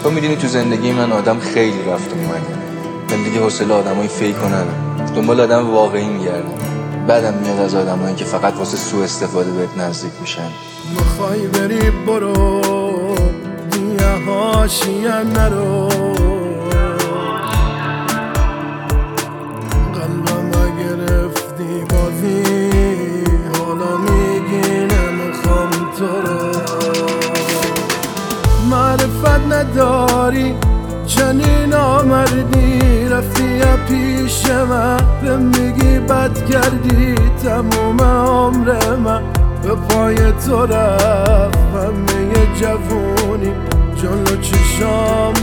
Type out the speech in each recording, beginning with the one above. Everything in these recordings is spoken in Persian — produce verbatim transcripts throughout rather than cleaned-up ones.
تو میدونی تو زندگی من آدم خیلی رفت و اومده. زندگی حوصله آدمای فیک و نداره، دنبال آدم واقعی میگردم. بعدم میاد از آدمایی که فقط واسه سوء استفاده بهت نزدیک میشن. میخوای بری برو دیگه حاشیه نرو، قلبم گرفتی بازی، حالا میگی نمیخوام تو رو. معرفت نداری چنین آمردی، رفتی پیش من به میگی بد کردی. تموم عمر من به پای تو رفت، همه جوونی جلو چشام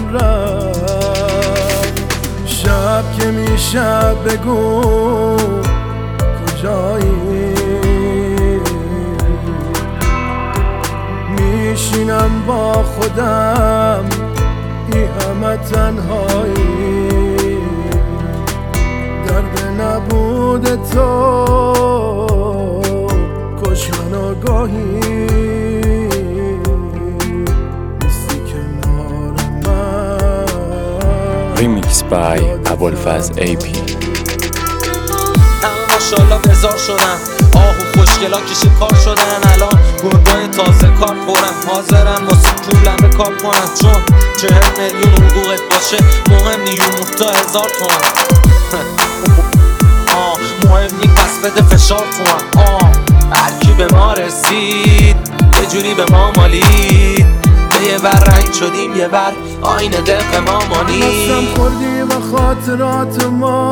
رفت. شب که میشه بگو کجایی، میشینم با خودم ای همه تنهایی. درد نبود تو کش من آگاهی، نیستی کنار من. ریمیکس بای ابوالفضل ای پی. همه ماشالله بزار شدن، آهو خوشگلا کشید کار شدن. الان گربای تازه کار پرن، حاضرن واسه پولم به کار کنن. چون چهل میلیون حقوقت باشه مهم نی، یون تا هزار تومن. آه مهم نی پس بده فشار تومن. آه هرکی به ما رسید یه جوری به ما مالید، به یه بر رنگ شدیم یه بر آینه دق ما مانید. دستم خوردی و خاطرات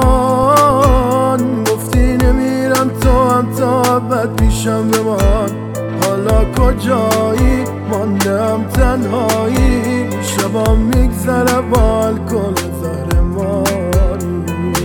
من، گفتی نمیرم تو هم تا بد پیشم بمان. حالا کجایی ماندم تنهایی، شبام میگذره با الکل زهرماری.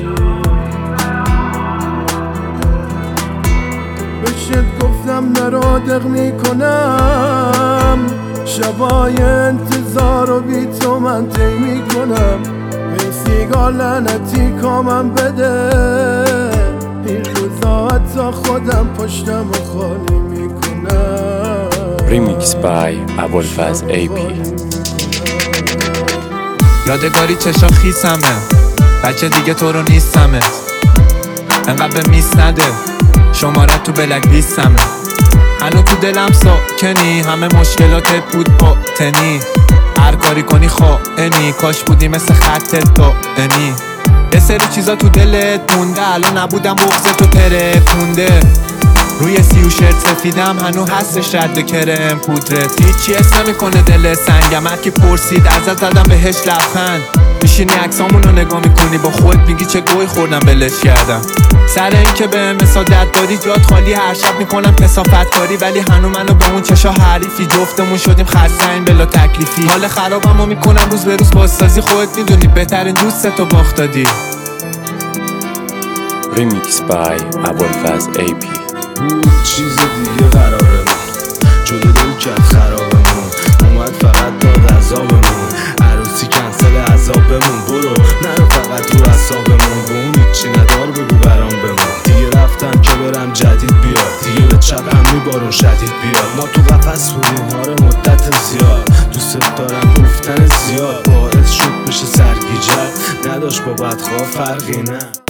بشت گفتم نرو دق میکنم، شبای انتظار و بی تو من طی میکنم. این سیگار لعنتی کامم بده، این روزا حتی خودم پشتم و خالی میکنم. ریمیکس بای ابوالفضل ای پی. یادگاری چشا خیسمه، بچه دیگه تو رو نیستمه. انقدر به میس نده، شماره تو بلک بیستمه. هنو تو دلم ساکنی، همه مشکلاتت بود باطنی. هر کاری کنی خائنی، کاش بودی مثل خطت دائمی. یه سری چیزا تو دلت مونده، الان نبودم بغض تو ترکونده. روی سی و شرط سفیدم هنو هستش رد کرم پودرت. هیچی اسم نمیکنه دل سنگم، هر کی پرسید ازت زدم بهش لبخند. میشینی عکسامونو نگاه میکنی با خود میگی چه گوی خوردم بلش کردم. سر این که به مسادت داری جات خالی، هر شب میکنم کثافت کاری. ولی هنو منو با اون چشا حریفی، جفتمون شدیم خرسنگ بلا تکلیفی. حال خرابمو میکنم روز به روز بازسازی، خودت میدونی بهترین دوستتو باخت دادی. ریمیکس بای ابوالفضل ای پی. چیز دیگه قرارمون جلو دل کرد خرابمون، اومد فقط داد عذابمون. عروسی کنسل عذابمون، برو نرو فقط رو عصابمون. به اون هیچی ندار بگو برام بمون. دیگه رفتم که برم جدید بیاد، دیگه به چپ هم میبارون شدید بیاد. ما تو قفص بودیم آره مدت زیاد، دوست دارم گفتن زیاد باعث شد بشه سرگیجت، نداشت با بدخواه فرقی نه.